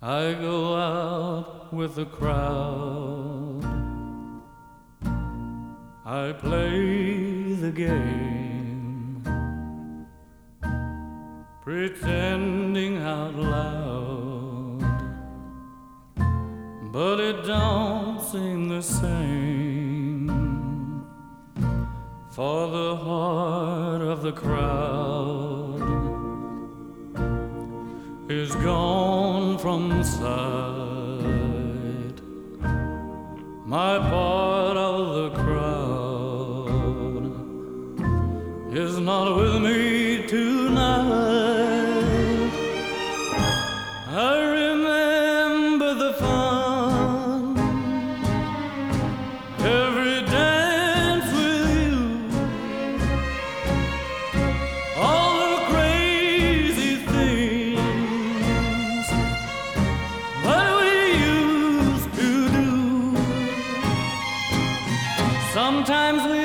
I go out with the crowd. I play the game, pretending out loud, but it don't seem the same, for the heart of the crowd is gone from sight. My part of the crowd is not with me tonight. I remember the fun, every dance with you, all the crazy things that we used to do. Sometimes we